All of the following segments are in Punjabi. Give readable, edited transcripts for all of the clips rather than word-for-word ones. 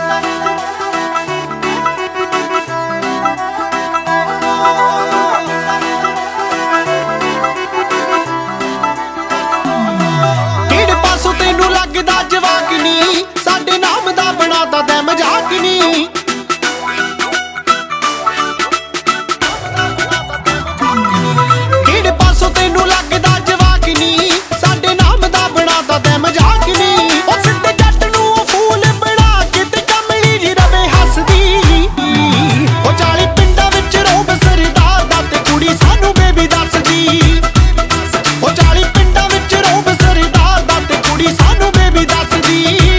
ਲੱਗਦਾ ਜਵਾਕ ਨੀ ਸਾਡੇ ਨਾਮ ਦਾ ਬਣਾਤਾ ਤੈਂ ਮਜ਼ਾਕ ਨੀ ਕਿਹੜੇ ਪਾਸੋਂ ਤੈਨੂੰ ਲੱਗਦਾ ਜਵਾਕ ਨੀ ਸਾਡੇ ਨਾਮ ਦਾ ਬਣਾਤਾ ਤੈਂ ਮਜ਼ਾਕ ਨੀ ਉਹ ਸਿੱਧੇ ਜੱਟ ਨੂੰ ਫੂਲ ਬਣਾ ਕੇ ਤੇ ਕਮਲੀ ਜੀ ਰਵੇ ਹੱਸਦੀ ਉਹ 40 ਪਿੰਡਾਂ ਵਿੱਚ ਰੋਬ ਸਰਦਾਰ ਦਾ ਤੇ ਕੁੜੀ ਸਾਨੂੰ ਬੇਬੀ ਦੱਸਦੀ ਉਹ 40 ਪਿੰਡਾਂ ਵਿੱਚ ਰੋਬ ਸਰਦਾਰ ਦਾ ਤੇ ਕੁੜੀ ਸਾਨੂੰ ਬੇਬੀ ਦੱਸਦੀ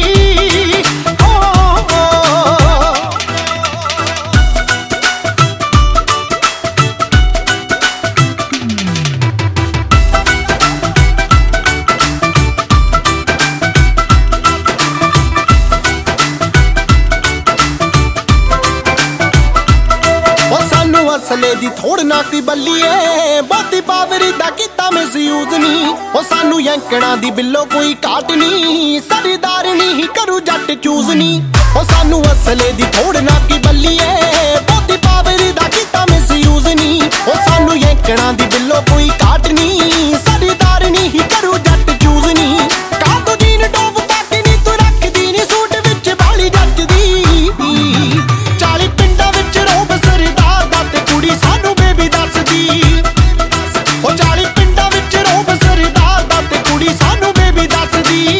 ਅਸਲੇ ਦੀ ਥੋੜ ਨਾ ਕੋਈ ਬੱਲੀਏ ਬਹੁਤੀ ਪਾਵਰੀ ਦਾ ਕੀਤਾ ਮਿਸਯੂਜ਼ ਨੀ ਉਹ ਸਾਨੂੰ ਯੰਕੜਾਂ ਦੀ ਬਿੱਲੋ ਕੋਈ ਘਾਟ ਨੀ ਸਰਦਾਰਨੀ ਹੀ ਕਰੂ ਜੱਟ ਚੂਜ਼ ਨੀ ਉਹ ਸਾਨੂੰ ਅਸਲੇ ਦੀ ਥੋੜ ਨਾ ਕੋਈ ਬੱਲੀਏ ਬਹੁਤੀ ਪਾਵਰੀ ਦਾ ਕੀਤਾ ਮਿਸਯੂਜ਼ ਨੀ ਉਹ ਸਾਨੂੰ ਯੰਕੜਾਂ ਦੀ ਬਿੱਲੋ ਕੋਈ ਘਾਟ ਨੀ ਸਰਦਾਰਨੀ ਹੀ ਕਰੂ ਜੱਟ ਚੂਜ਼ ਨੀ ਕਾ ਤੂੰ ਜੀਨ ਟੋਪ ਪਾ ਕੇ ਨੀ ਤੂੰ ਰੱਖਦੀ ਨੀ ਸੂਟ ਵਿੱਚ ਵਾਲੀ ਜੱਜਦੀ 40 ਪਿੰਡਾਂ ਵਿੱਚ ਰੋਬ ਸਰਦਾਰ ਦਾ ਤੇ ਕੁੜੀ ਸਾਨੂੰ ਬੇਬੀ ਦੱਸਦੀ ਉਹ 40 ਪਿੰਡਾਂ ਵਿੱਚ ਰੋਬ ਸਰਦਾਰ ਦਾ ਤੇ ਕੁੜੀ ਸਾਨੂੰ ਬੇਬੀ ਦੱਸਦੀ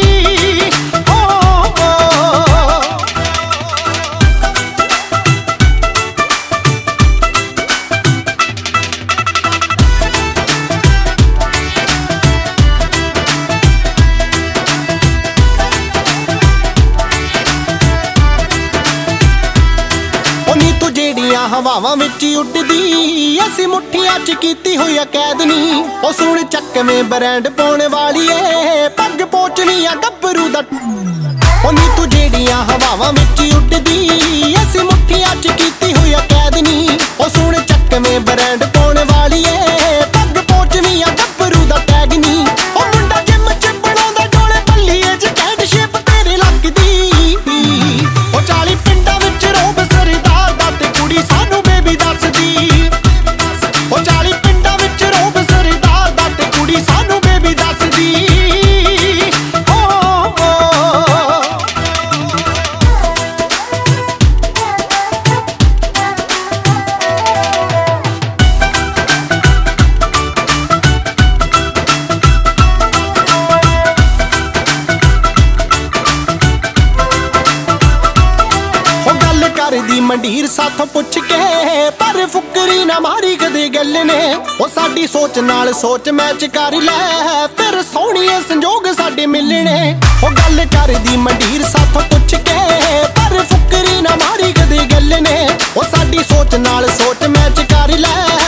ਹਵਾਵਾਂ ਵਿੱਚ ਉੱਡਦੀ ਅਸੀਂ ਮੁੱਠੀਆਂ 'ਚ ਕੀਤੀ ਹੋਈ ਕੈਦ ਨੀ ਉਹ ਸੁਣ ਚੱਕਵੇਂ ਬ੍ਰਾਂਡ ਪਾਉਣ ਵਾਲੀ ਏ ਪੱਗ ਪੋਚਣੀ ਆ ਗੱਭਰੂ ਦਾ ਉਹ ਨੀ ਤੂੰ ਜਿਹੜੀਆਂ ਹਵਾਵਾਂ ਵਿੱਚ ਉੱਡਦੀ ਅਸੀਂ ਮੁੱਠੀਆਂ 'ਚ ਕੀਤੀ ਹੋਈ ਕੈਦ ਨੀ ਉਹ ਸੁਣ ਚੱਕਵੇਂ ਬ੍ਰਾਂਡ ਪਾਉਣ ਵਾਲੀ ਏ ਪੱਗ ਪੋਚਣੀ ਆ ਗੱਭਰੂ ਦਾ ਟੈਗ ਨੀ ਉਹ ਮੁੰਡਾ ਜਿੰਮ 'ਚ ਬਣਾਉਂਦਾ ਡੋਲੇ ਬੱਲੀਏ 'ਚ ਕੈਂਡ ਸ਼ੇਪ ਤੇਰੇ ਲੱਗਦੀ ਉਹ 40 ਪਿੰਡਾਂ ਵਿੱਚ ਰੋਬ ਸਰਦਾਰ ਦਾ ਤੇ ਕੁੜੀ ਸਾਨੂੰ ਬੇਬੀ ਦੱਸਦੀ ਉਹ 40 ਪਿੰਡਾਂ ਵਿੱਚ ਰੋਬ ਸਰਦਾਰ ਦਾ ਤੇ ਕੁੜੀ ਸਾਨੂੰ ਬੇਬੀ ਦੱਸਦੀ ਦੀ ਮੰਡੀਰ ਸਾਥੋਂ ਪੁੱਛ ਕੇ ਪਰ ਫੁਕਰੀ ਨਾ ਮਾਰੀ ਕਦੇ ਗੱਲ ਨੇ ਉਹ ਸਾਡੀ ਸੋਚ ਨਾਲ ਸੋਚ ਮੈਚ ਕਰ ਲੈ ਫਿਰ ਸੋਹਣੀਏ ਸੰਜੋਗ ਸਾਡੇ ਮਿਲਣੇ ਉਹ ਗੱਲ ਕਰਦੀ ਮੰਡੀਰ ਸਾਥੋਂ ਪੁੱਛ ਕੇ ਪਰ ਫੁਕਰੀ ਨਾ ਮਾਰੀ ਕਦੇ ਗੱਲ ਨੇ ਉਹ ਸਾਡੀ ਸੋਚ ਨਾਲ ਸੋਚ ਮੈਚ ਕਰ ਲੈ